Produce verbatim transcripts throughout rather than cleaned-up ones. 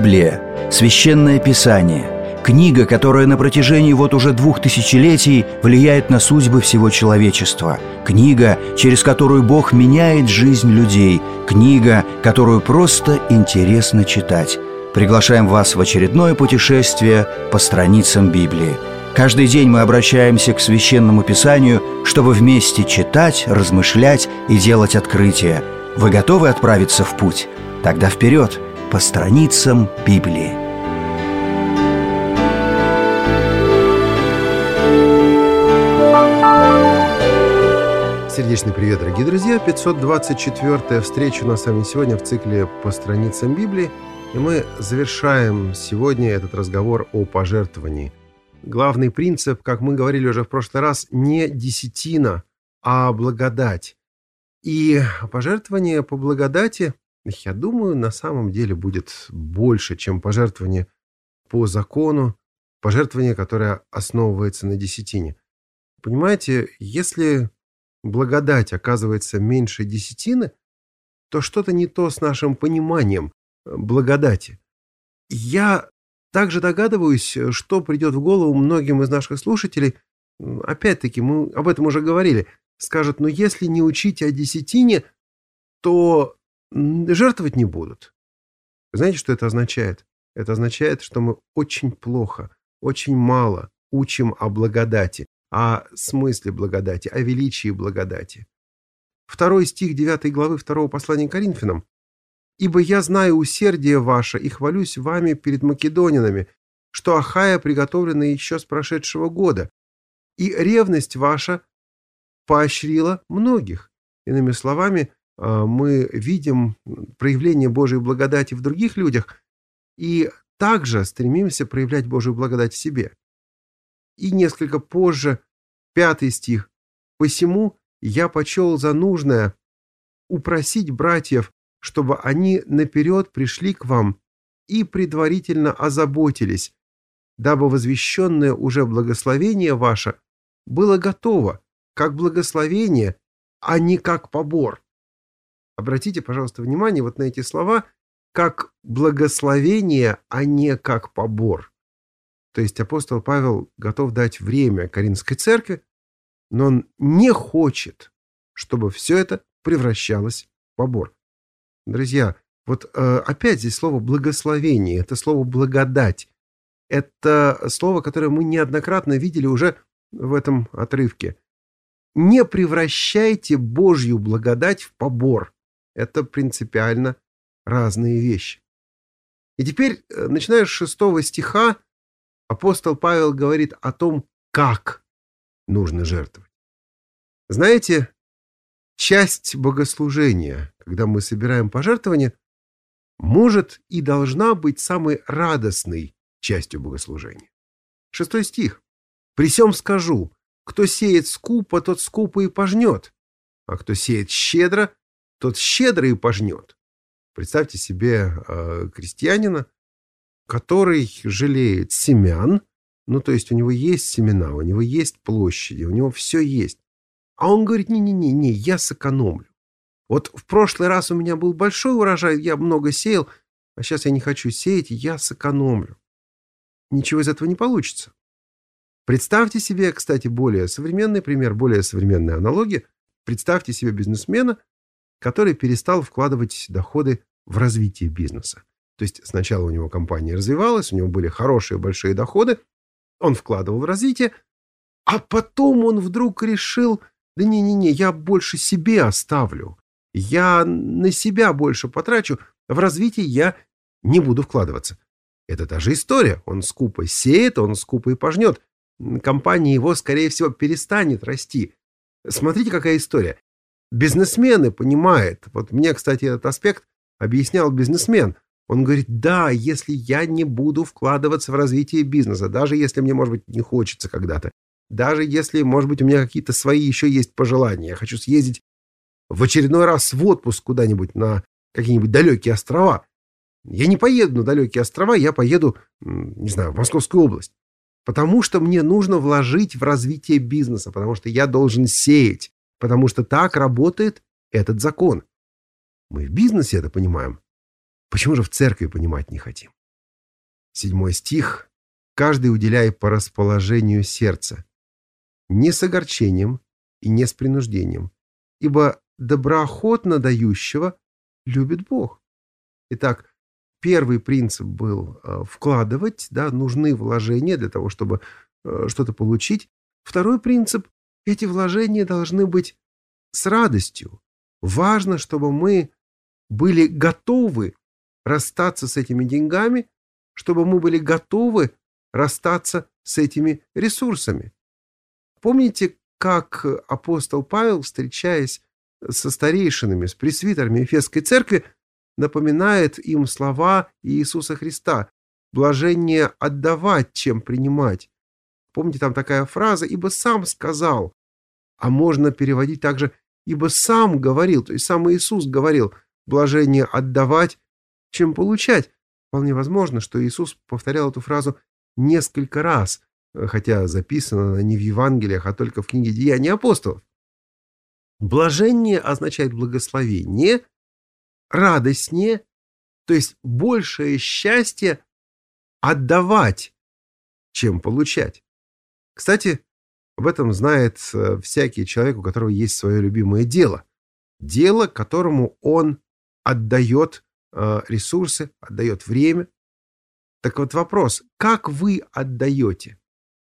Библия – священное писание, книга, которая на протяжении вот уже двух тысячелетий влияет на судьбы всего человечества, книга, через которую Бог меняет жизнь людей, книга, которую просто интересно читать. Приглашаем вас в очередное путешествие по страницам Библии. Каждый день мы обращаемся к Священному Писанию, чтобы вместе читать, размышлять и делать открытия. Вы готовы отправиться в путь? Тогда вперед, по страницам Библии. Сердечный привет, дорогие друзья! пятьсот двадцать четвёртая встреча у нас с вами сегодня в цикле «По страницам Библии». И мы завершаем сегодня этот разговор о пожертвовании. Главный принцип, как мы говорили уже в прошлый раз, не десятина, а благодать. И пожертвование по благодати, я думаю, на самом деле будет больше, чем пожертвование по закону, пожертвование, которое основывается на десятине. Понимаете, если благодать оказывается меньше десятины, то что-то не то с нашим пониманием благодати. Я также догадываюсь, что придет в голову многим из наших слушателей. Опять-таки, мы об этом уже говорили. Скажут, ну если не учить о десятине, то жертвовать не будут. Знаете, что это означает? Это означает, что мы очень плохо, очень мало учим о благодати, о смысле благодати, о величии благодати. Второй стих девятой главы второго послания к Коринфянам. «Ибо я знаю усердие ваше и хвалюсь вами перед македонянами, что Ахая приготовлена еще с прошедшего года, и ревность ваша поощрила многих». Иными словами, мы видим проявление Божьей благодати в других людях и также стремимся проявлять Божию благодать в себе. И несколько позже, пятый стих. «Посему я почел за нужное упросить братьев, чтобы они наперед пришли к вам и предварительно озаботились, дабы возвещенное уже благословение ваше было готово, как благословение, а не как побор». Обратите, пожалуйста, внимание вот на эти слова, как благословение, а не как побор. То есть апостол Павел готов дать время Коринфской церкви, но он не хочет, чтобы все это превращалось в побор. Друзья, вот э, опять здесь слово «благословение», это слово «благодать». Это слово, которое мы неоднократно видели уже в этом отрывке. Не превращайте Божью благодать в побор. Это принципиально разные вещи. И теперь, начиная с шестого стиха, апостол Павел говорит о том, как нужно жертвовать. Знаете, часть богослужения, когда мы собираем пожертвования, может и должна быть самой радостной частью богослужения. Шестой стих. «При сем скажу, кто сеет скупо, тот скупо и пожнет, а кто сеет щедро, тот щедро и пожнет». Представьте себе э, крестьянина, который жалеет семян, ну, то есть у него есть семена, у него есть площади, у него все есть. А он говорит, не-не-не, я сэкономлю. Вот в прошлый раз у меня был большой урожай, я много сеял, а сейчас я не хочу сеять, я сэкономлю. Ничего из этого не получится. Представьте себе, кстати, более современный пример, более современная аналогия. Представьте себе бизнесмена, который перестал вкладывать доходы в развитие бизнеса. То есть сначала у него компания развивалась, у него были хорошие большие доходы, он вкладывал в развитие, а потом он вдруг решил, да не-не-не, я больше себе оставлю, я на себя больше потрачу, в развитие я не буду вкладываться. Это та же история, он скупо сеет, он скупо и пожнет, компания его, скорее всего, перестанет расти. Смотрите, какая история. Бизнесмены понимают, вот мне, кстати, этот аспект объяснял бизнесмен. Он говорит, да, если я не буду вкладываться в развитие бизнеса, даже если мне, может быть, не хочется когда-то, даже если, может быть, у меня какие-то свои еще есть пожелания, я хочу съездить в очередной раз в отпуск куда-нибудь на какие-нибудь далекие острова. Я не поеду на далекие острова, я поеду, не знаю, в Московскую область. Потому что мне нужно вложить в развитие бизнеса, потому что я должен сеять, потому что так работает этот закон. Мы в бизнесе это понимаем. Почему же в церкви понимать не хотим? Седьмой стих. «Каждый уделяй по расположению сердца, не с огорчением и не с принуждением, ибо доброохотно дающего любит Бог». Итак, первый принцип был э, вкладывать, да, нужны вложения для того, чтобы э, что-то получить. Второй принцип — эти вложения должны быть с радостью. Важно, чтобы мы были готовы расстаться с этими деньгами, чтобы мы были готовы расстаться с этими ресурсами. Помните, как апостол Павел, встречаясь со старейшинами, с пресвитерами Ефесской церкви, напоминает им слова Иисуса Христа: «Блажение отдавать, чем принимать». Помните, там такая фраза: «Ибо сам сказал», а можно переводить также: «ибо сам говорил», то есть сам Иисус говорил: «Блажение отдавать, чем получать». Вполне возможно, что Иисус повторял эту фразу несколько раз, хотя записана она не в Евангелиях, а только в книге «Деяний апостолов». Блажение означает благословение, радостнее, то есть большее счастье отдавать, чем получать. Кстати, об этом знает всякий человек, у которого есть свое любимое дело. Дело, которому он отдает ресурсы, отдает время. Так вот вопрос: как вы отдаете?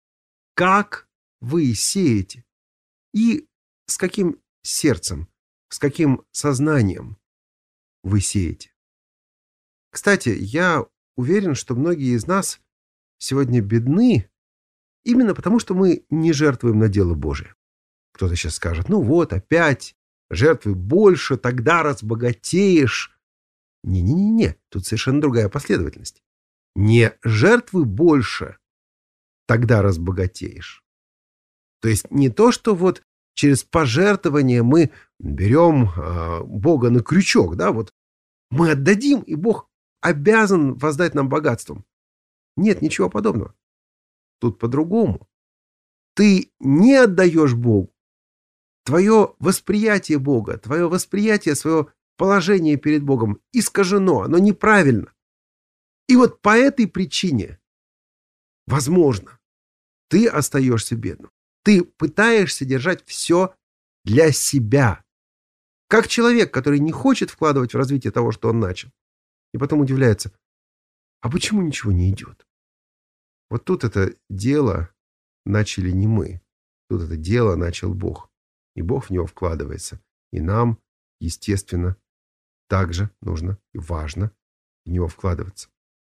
Как вы сеете? И с каким сердцем, с каким сознанием вы сеете? Кстати, я уверен, что многие из нас сегодня бедны именно потому, что мы не жертвуем на дело Божие. Кто-то сейчас скажет: ну вот, опять жертвуй больше, тогда разбогатеешь. Не-не-не, тут совершенно другая последовательность. Не жертвуй больше, тогда разбогатеешь. То есть не то, что вот через пожертвование мы берем э, Бога на крючок, да, вот мы отдадим, и Бог обязан воздать нам богатством. Нет, ничего подобного. Тут по-другому. Ты не отдаешь Богу. Твое восприятие Бога, твое восприятие своего положения перед Богом искажено, оно неправильно. И вот по этой причине, возможно, ты остаешься бедным. Ты пытаешься держать все для себя. Как человек, который не хочет вкладывать в развитие того, что он начал. И потом удивляется: а почему ничего не идет? Вот тут это дело начали не мы. Тут это дело начал Бог. И Бог в него вкладывается. И нам, естественно, также нужно и важно в него вкладываться.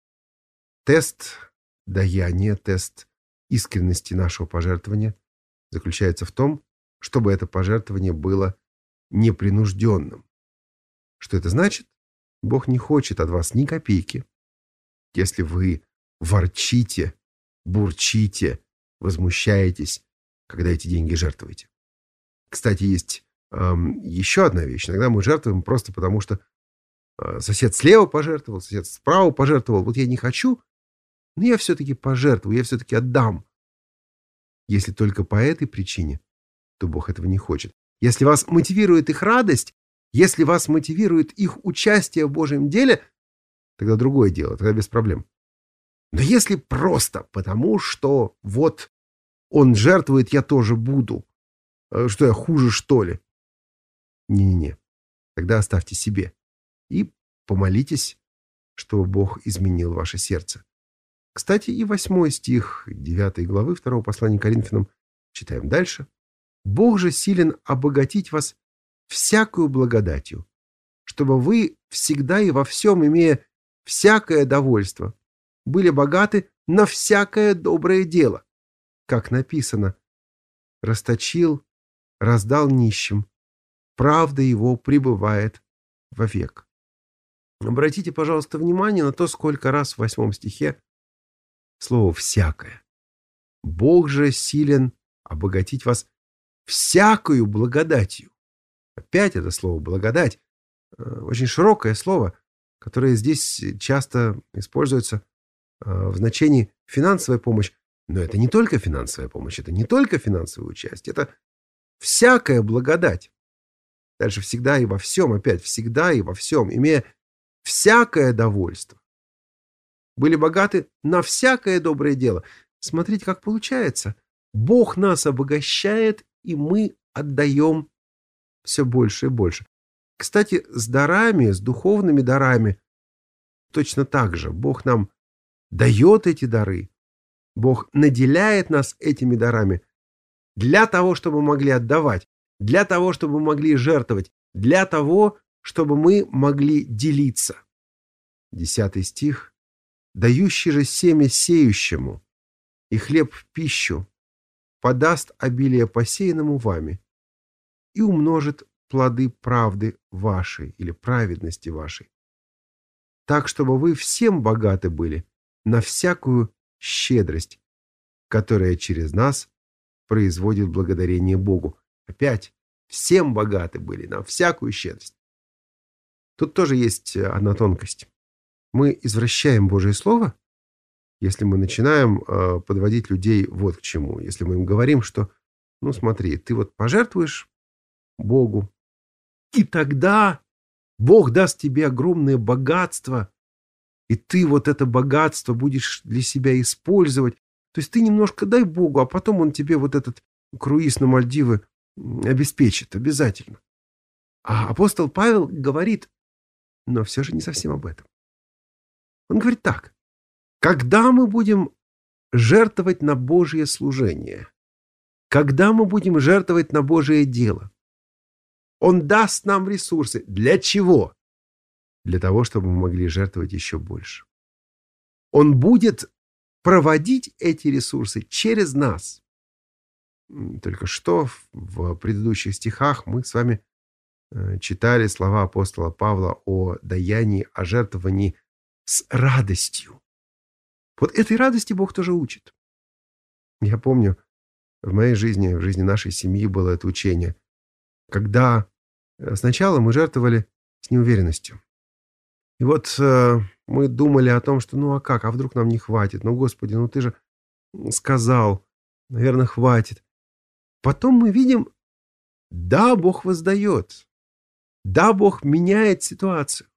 Тест даяния, тест искренности нашего пожертвования заключается в том, чтобы это пожертвование было непринужденным. Что это значит? Бог не хочет от вас ни копейки, если вы ворчите, бурчите, возмущаетесь, когда эти деньги жертвуете. Кстати, есть эм, еще одна вещь. Иногда мы жертвуем просто потому, что э, сосед слева пожертвовал, сосед справа пожертвовал. Вот я не хочу, но я все-таки пожертвую, я все-таки отдам. Если только по этой причине, то Бог этого не хочет. Если вас мотивирует их радость, если вас мотивирует их участие в Божьем деле, тогда другое дело, тогда без проблем. Но если просто потому, что вот он жертвует, я тоже буду, что я хуже, что ли? Не-не-не. Тогда оставьте себе и помолитесь, чтобы Бог изменил ваше сердце. Кстати, и восьмой стих девятой главы второго послания к Коринфянам читаем дальше. «Бог же силен обогатить вас всякую благодатью, чтобы вы всегда и во всем, имея всякое довольство, были богаты на всякое доброе дело, как написано: расточил, раздал нищим, правда его пребывает вовек». Обратите, пожалуйста, внимание на то, сколько раз в восьмом стихе слово «всякое». Бог же силен обогатить вас всякую благодатью. Опять это слово «благодать» очень широкое слово, которое здесь часто используется в значении финансовая помощь. Но это не только финансовая помощь, это не только финансовое участие, это всякая благодать. Дальше всегда и во всем, опять всегда и во всем, имея всякое довольство. были богаты на всякое доброе дело. Смотрите, как получается. Бог нас обогащает, и мы отдаем все больше и больше. Кстати, с дарами, с духовными дарами точно так же. Бог нам дает эти дары. Бог наделяет нас этими дарами для того, чтобы мы могли отдавать, для того, чтобы мы могли жертвовать, для того, чтобы мы могли делиться. Десятый стих. «Дающий же семя сеющему и хлеб в пищу подаст обилие посеянному вами и умножит плоды правды вашей или праведности вашей, так, чтобы вы всем богаты были на всякую щедрость, которая через нас производит благодарение Богу». Опять, всем богаты были на всякую щедрость. Тут тоже есть одна тонкость. Мы извращаем Божье Слово, если мы начинаем э, подводить людей вот к чему. Если мы им говорим, что, ну смотри, ты вот пожертвуешь Богу, и тогда Бог даст тебе огромное богатство, и ты вот это богатство будешь для себя использовать. То есть ты немножко дай Богу, а потом Он тебе вот этот круиз на Мальдивы обеспечит обязательно. А апостол Павел говорит, но все же не совсем об этом. Он говорит так: когда мы будем жертвовать на Божье служение, когда мы будем жертвовать на Божие дело, Он даст нам ресурсы. Для чего? Для того, чтобы мы могли жертвовать еще больше. Он будет проводить эти ресурсы через нас. Только что в предыдущих стихах мы с вами читали слова апостола Павла о даянии, о жертвовании с радостью. Вот этой радости Бог тоже учит. Я помню, в моей жизни, в жизни нашей семьи было это учение, когда сначала мы жертвовали с неуверенностью. И вот э, мы думали о том, что ну а как, а вдруг нам не хватит? Ну, Господи, ну ты же сказал, наверное, хватит. Потом мы видим, да, Бог воздает, да, Бог меняет ситуацию.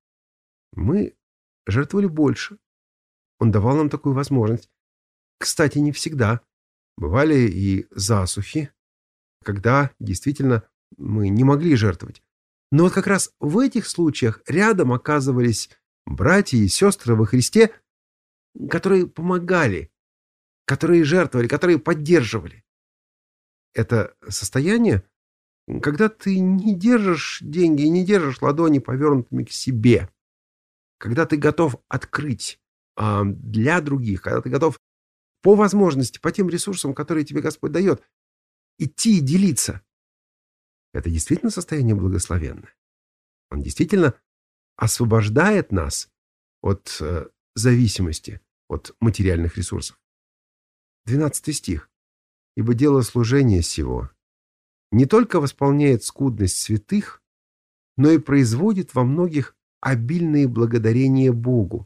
Мы жертвовали больше. Он давал нам такую возможность. Кстати, не всегда. Бывали и засухи, когда действительно мы не могли жертвовать. Но вот как раз в этих случаях рядом оказывались братья и сестры во Христе, которые помогали, которые жертвовали, которые поддерживали. Это состояние, когда ты не держишь деньги и не держишь ладони повернутыми к себе, когда ты готов открыть а, для других, когда ты готов по возможности, по тем ресурсам, которые тебе Господь дает, идти и делиться. Это действительно состояние благословенное. Он действительно освобождает нас от э, зависимости от материальных ресурсов. Двенадцатый стих. «Ибо дело служения сего не только восполняет скудность святых, но и производит во многих обильные благодарения Богу.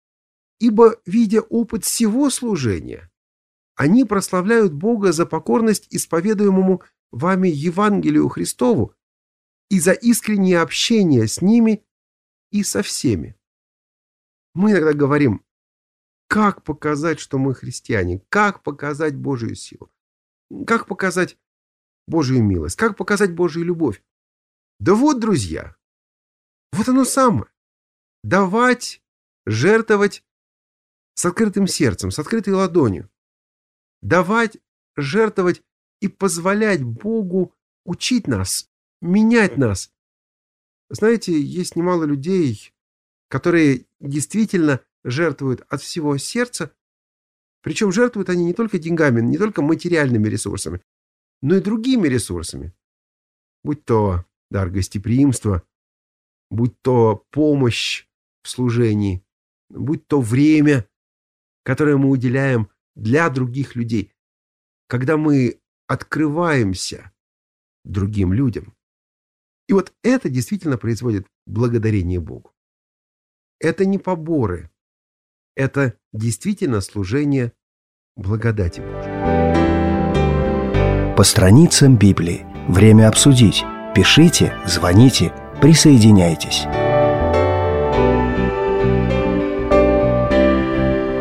Ибо, видя опыт всего служения, они прославляют Бога за покорность исповедуемому вами Евангелию Христову и за искреннее общение с ними и со всеми». Мы иногда говорим, как показать, что мы христиане, как показать Божию силу, как показать Божию милость, как показать Божию любовь. Да вот, друзья, вот оно самое. Давать, жертвовать с открытым сердцем, с открытой ладонью. Давать, жертвовать и позволять Богу учить нас, менять нас. Знаете, есть немало людей, которые действительно жертвуют от всего сердца, причем жертвуют они не только деньгами, не только материальными ресурсами, но и другими ресурсами. Будь то дар гостеприимства, будь то помощь в служении, будь то время, которое мы уделяем для других людей. Когда мы открываемся другим людям. И вот это действительно производит благодарение Богу. Это не поборы. Это действительно служение благодати Божией. По страницам Библии. Время обсудить. Пишите, звоните, присоединяйтесь.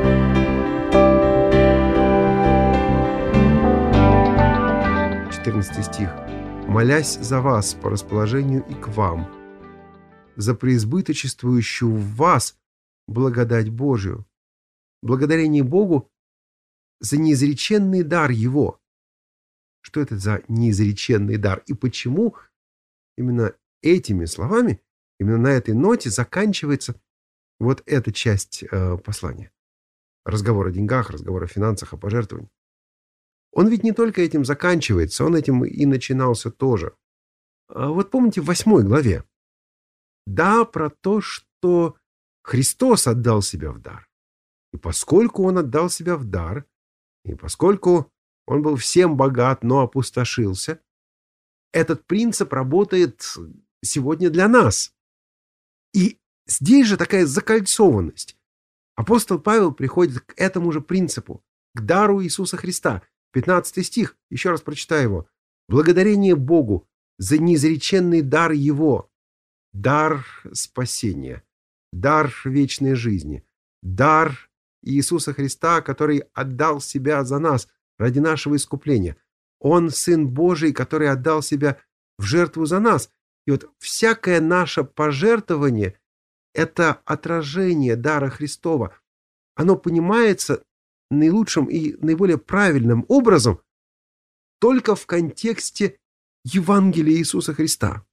четырнадцатый стих. «Молясь за вас по расположению и к вам, за преизбыточествующую в вас благодать Божию, благодарение Богу за неизреченный дар Его». Что это за неизреченный дар? И почему именно этими словами, именно на этой ноте заканчивается вот эта часть э, послания? Разговор о деньгах, разговор о финансах, о пожертвовании. Он ведь не только этим заканчивается, он этим и начинался тоже. А вот помните в восьмой главе? Да, про то, что Христос отдал себя в дар. И поскольку Он отдал себя в дар, и поскольку Он был всем богат, но опустошился, этот принцип работает сегодня для нас. И здесь же такая закольцованность. Апостол Павел приходит к этому же принципу, к дару Иисуса Христа. пятнадцатый стих, еще раз прочитаю его. «Благодарение Богу за неизреченный дар Его, дар спасения, дар вечной жизни, дар Иисуса Христа, который отдал себя за нас ради нашего искупления. Он Сын Божий, который отдал себя в жертву за нас. И вот всякое наше пожертвование – это отражение дара Христова. Оно понимается наилучшим и наиболее правильным образом только в контексте Евангелия Иисуса Христа.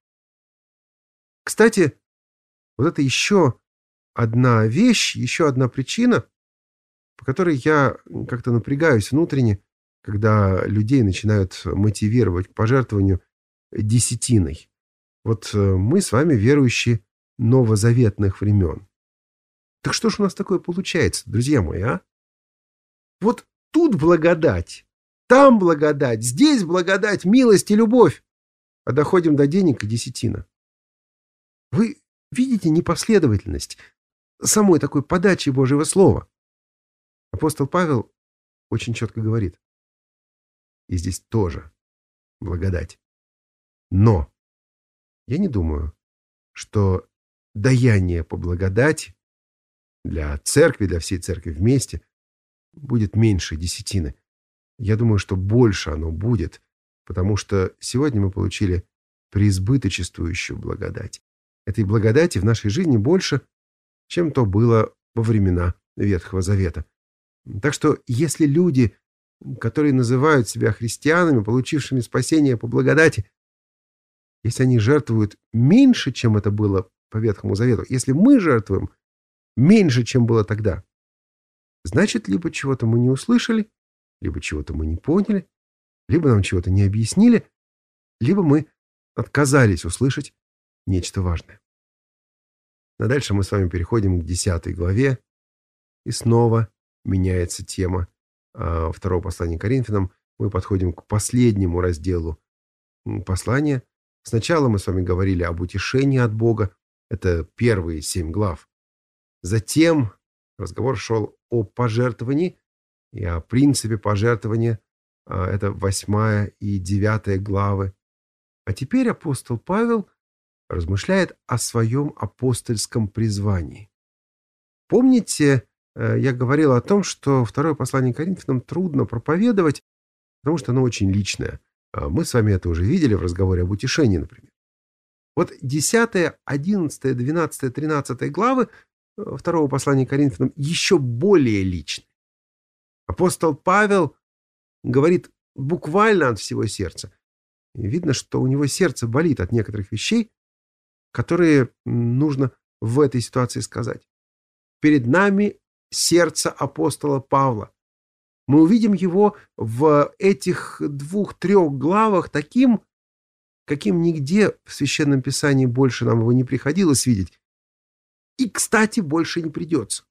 Кстати, вот это еще одна вещь, еще одна причина, по которой я как-то напрягаюсь внутренне, когда людей начинают мотивировать к пожертвованию десятиной. Вот мы с вами верующие новозаветных времен. Так что ж у нас такое получается, друзья мои, а? Вот тут благодать, там благодать, здесь благодать, милость и любовь. А доходим до денег и десятина. Вы видите непоследовательность самой такой подачи Божьего Слова? Апостол Павел очень четко говорит. И здесь тоже благодать. Но я не думаю, что даяние по благодати для церкви, для всей церкви вместе будет меньше десятины. Я думаю, что больше оно будет, потому что сегодня мы получили преизбыточествующую благодать. Этой благодати в нашей жизни больше, чем то было во времена Ветхого Завета. Так что если люди, которые называют себя христианами, получившими спасение по благодати, если они жертвуют меньше, чем это было по Ветхому Завету, если мы жертвуем меньше, чем было тогда, значит, либо чего-то мы не услышали, либо чего-то мы не поняли, либо нам чего-то не объяснили, либо мы отказались услышать нечто важное. А дальше мы с вами переходим к десятой главе, и снова меняется тема а, второго послания к Коринфянам. Мы подходим к последнему разделу послания. Сначала мы с вами говорили об утешении от Бога. Это первые семь глав. Затем разговор шел о пожертвовании и о принципе пожертвования. А, это восьмая и девятая главы. А теперь апостол Павел размышляет о своем апостольском призвании. Помните, я говорил о том, что второе послание к Коринфянам трудно проповедовать, потому что оно очень личное. Мы с вами это уже видели в разговоре об утешении, например. Вот десятая, одиннадцатая, двенадцатая, тринадцатая главы второго послания к Коринфянам еще более личны. Апостол Павел говорит буквально от всего сердца. И видно, что у него сердце болит от некоторых вещей, которые нужно в этой ситуации сказать. Перед нами сердце апостола Павла. Мы увидим его в этих двух-трех главах таким, каким нигде в Священном Писании больше нам его не приходилось видеть. И, кстати, больше не придется.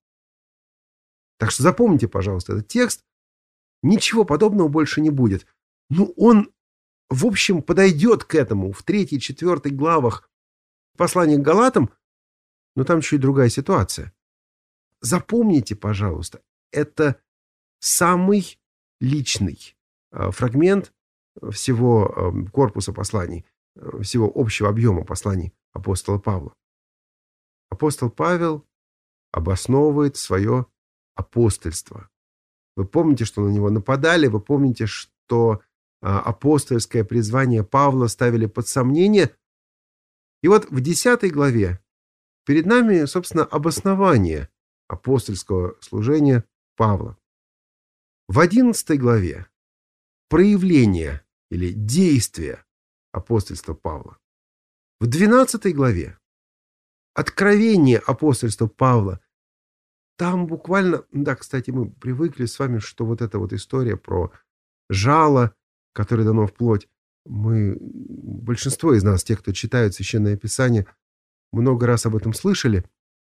Так что запомните, пожалуйста, этот текст. Ничего подобного больше не будет. Ну, он, в общем, подойдет к этому в третьей, четвертой главах послания к Галатам, но там чуть другая ситуация. Запомните, пожалуйста, это самый личный фрагмент всего корпуса посланий, всего общего объема посланий апостола Павла. Апостол Павел обосновывает свое апостольство. Вы помните, что на него нападали, вы помните, что а, апостольское призвание Павла ставили под сомнение. И вот в десятой главе перед нами, собственно, обоснование апостольского служения Павла. В одиннадцатой главе проявление или действие апостольства Павла. В двенадцатой главе откровение апостольства Павла. Там буквально, да, кстати, мы привыкли с вами, что вот эта вот история про жало, которое дано в плоть, мы, большинство из нас, тех, кто читают Священное Писание, много раз об этом слышали,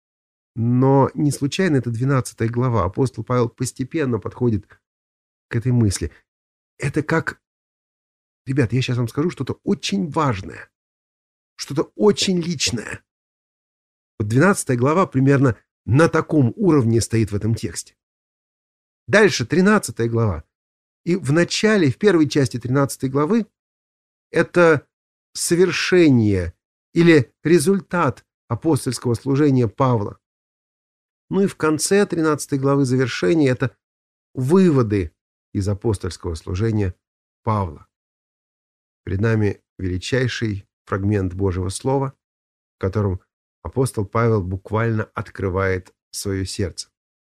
но не случайно это двенадцатая глава. Апостол Павел постепенно подходит к этой мысли. Это как... Ребят, я сейчас вам скажу что-то очень важное, что-то очень личное. Вот двенадцатая глава примерно на таком уровне стоит в этом тексте. Дальше тринадцатая глава. И в начале, в первой части тринадцатой главы это совершение или результат апостольского служения Павла. Ну и в конце тринадцатой главы завершение это выводы из апостольского служения Павла. Перед нами величайший фрагмент Божьего Слова, в котором апостол Павел буквально открывает свое сердце.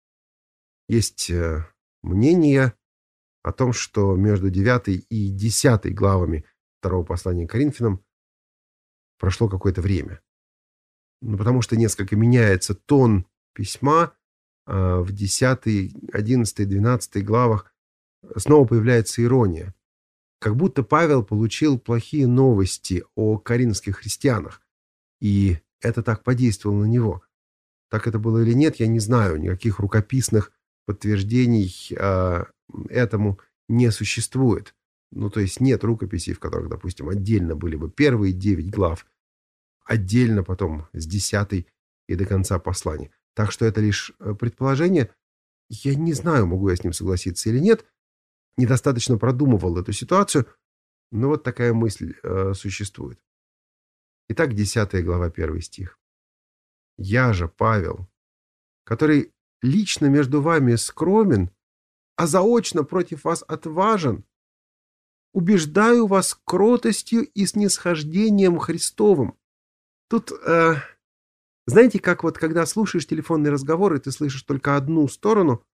Есть мнение о том, что между девятой и десятой главами второго послания к Коринфянам прошло какое-то время. Ну, потому что несколько меняется тон письма. В десятой, одиннадцатой, двенадцатой главах снова появляется ирония. Как будто Павел получил плохие новости о коринфских христианах. И это так подействовало на него. Так это было или нет, я не знаю. Никаких рукописных подтверждений э, этому не существует. Ну, то есть нет рукописей, в которых, допустим, отдельно были бы первые девять глав, отдельно потом с десятой и до конца послания. Так что это лишь предположение. Я не знаю, могу я с ним согласиться или нет. Недостаточно продумывал эту ситуацию, но вот такая мысль э, существует. Итак, десятая глава, первый стих. «Я же, Павел, который лично между вами скромен, а заочно против вас отважен, убеждаю вас кротостью и снисхождением Христовым». Тут, э, знаете, как вот когда слушаешь телефонный разговор, и ты слышишь только одну сторону,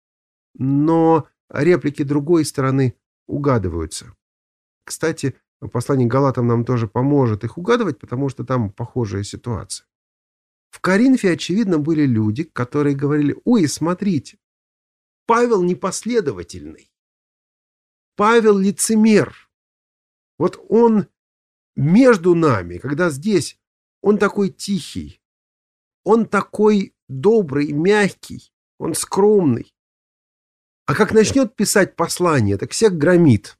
но реплики другой стороны угадываются. Кстати, послание к Галатам нам тоже поможет их угадывать, потому что там похожая ситуация. В Коринфе, очевидно, были люди, которые говорили: «Ой, смотрите, Павел непоследовательный, Павел лицемер. Вот он между нами, когда здесь он такой тихий, он такой добрый, мягкий, он скромный. А как начнет писать послание, так всех громит.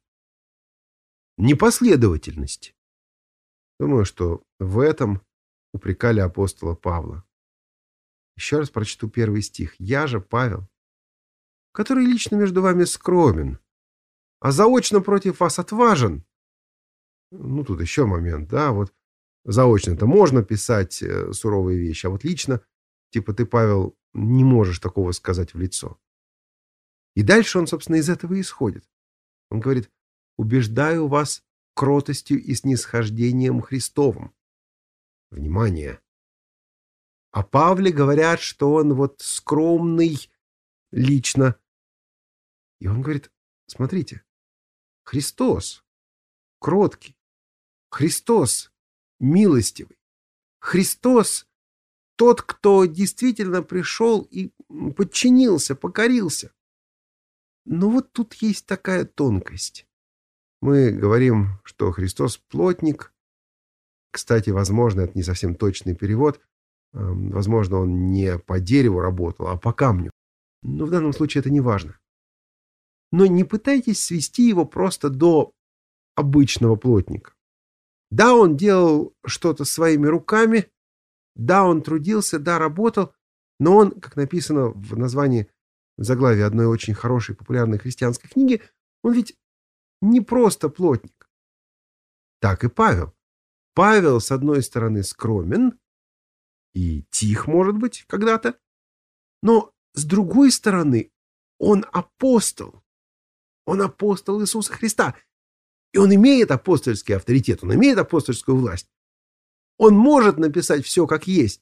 Непоследовательность». Думаю, что в этом упрекали апостола Павла. Еще раз прочту первый стих. «Я же, Павел, который лично между вами скромен, а заочно против вас отважен». Ну, тут еще момент, да, вот заочно-то можно писать э, суровые вещи, а вот лично, типа ты, Павел, не можешь такого сказать в лицо. И дальше он, собственно, из этого исходит. Он говорит: «Убеждаю вас кротостью и снисхождением Христовым». Внимание! О Павле говорят, что он вот скромный лично. И он говорит: смотрите, Христос кроткий, Христос милостивый, Христос тот, кто действительно пришел и подчинился, покорился. Но вот тут есть такая тонкость. Мы говорим, что Христос плотник. Кстати, возможно, это не совсем точный перевод. Возможно, он не по дереву работал, а по камню. Но в данном случае это не важно. Но не пытайтесь свести его просто до обычного плотника. Да, он делал что-то своими руками, да, он трудился, да, работал, но он, как написано в названии, в заглавии одной очень хорошей популярной христианской книги, он ведь не просто плотник. Так и Павел. Павел, с одной стороны, скромен и тих, может быть, когда-то, но с другой стороны, он апостол. Он апостол Иисуса Христа. И он имеет апостольский авторитет, он имеет апостольскую власть. Он может написать все как есть.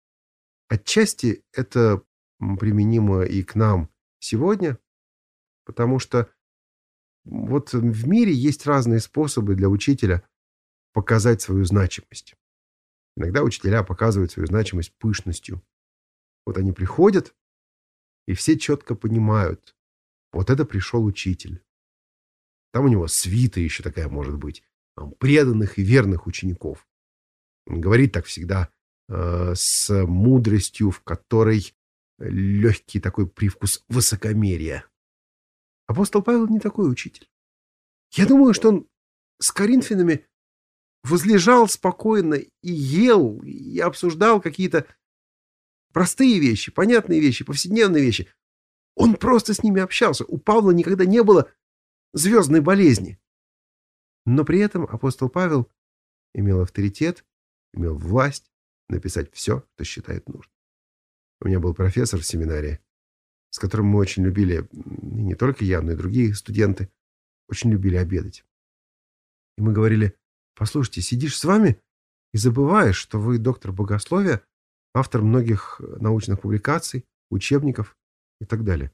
Отчасти это применимо и к нам сегодня, потому что вот в мире есть разные способы для учителя показать свою значимость. Иногда учителя показывают свою значимость пышностью. Вот они приходят, и все четко понимают, вот это пришел учитель. Там у него свита еще такая может быть, там, преданных и верных учеников. Он говорит так всегда э, с мудростью, в которой легкий такой привкус высокомерия. Апостол Павел не такой учитель. Я думаю, что он с коринфянами возлежал спокойно и ел, и обсуждал какие-то простые вещи, понятные вещи, повседневные вещи. Он просто с ними общался. У Павла никогда не было звездной болезни. Но при этом апостол Павел имел авторитет, имел власть написать все, что считает нужным. У меня был профессор в семинарии, с которым мы очень любили, и не только я, но и другие студенты, очень любили обедать. И мы говорили: послушайте, сидишь с вами и забываешь, что вы доктор богословия, автор многих научных публикаций, учебников и так далее.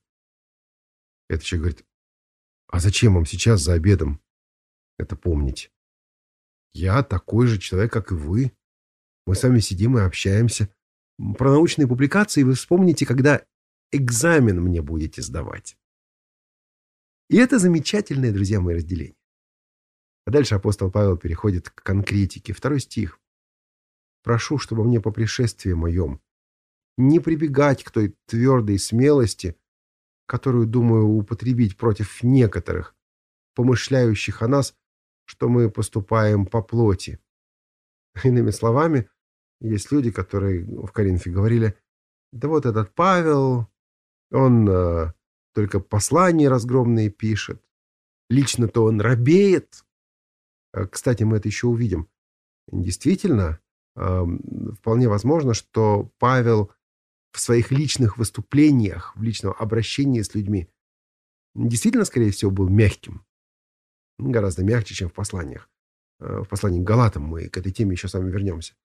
И этот человек говорит: а зачем вам сейчас за обедом это помнить? Я такой же человек, как и вы. Мы с вами сидим и общаемся. Про научные публикации вы вспомните, когда экзамен мне будете сдавать. И это замечательное, друзья мои, разделение. А дальше апостол Павел переходит к конкретике. Второй стих. «Прошу, чтобы мне по пришествии моем не прибегать к той твердой смелости, которую думаю употребить против некоторых, помышляющих о нас, что мы поступаем по плоти». Иными словами, есть люди, которые в Коринфе говорили: да вот этот Павел, он э, только послания разгромные пишет, лично-то он робеет. Кстати, мы это еще увидим. Действительно, э, вполне возможно, что Павел в своих личных выступлениях, в личном обращении с людьми действительно, скорее всего, был мягким. Гораздо мягче, чем в посланиях. В послании к Галатам мы к этой теме еще с вами вернемся.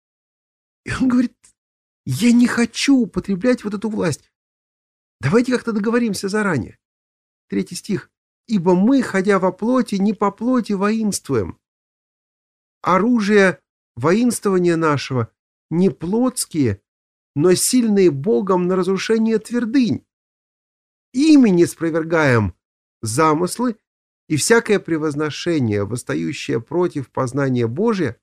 И он говорит: я не хочу употреблять вот эту власть. Давайте как-то договоримся заранее. Третий стих. «Ибо мы, ходя во плоти, не по плоти воинствуем. Оружие воинствования нашего не плотские, но сильные Богом на разрушение твердынь. Ими не спровергаем замыслы и всякое превозношение, восстающее против познания Божия,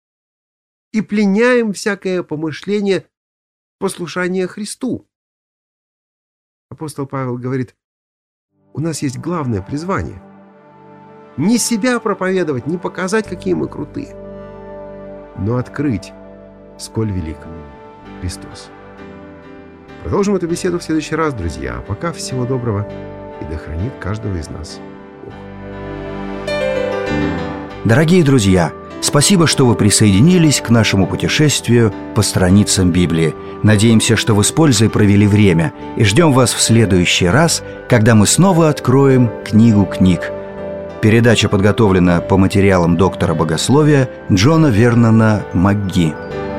и пленяем всякое помышление послушания Христу». Апостол Павел говорит: у нас есть главное призвание. Не себя проповедовать, не показать, какие мы крутые, но открыть, сколь велик Христос. Продолжим эту беседу в следующий раз, друзья. А пока всего доброго, и да хранит каждого из нас Бог. Дорогие друзья, спасибо, что вы присоединились к нашему путешествию по страницам Библии. Надеемся, что вы с пользой провели время, и ждем вас в следующий раз, когда мы снова откроем книгу книг. Передача подготовлена по материалам доктора богословия Джона Вернона МакГи.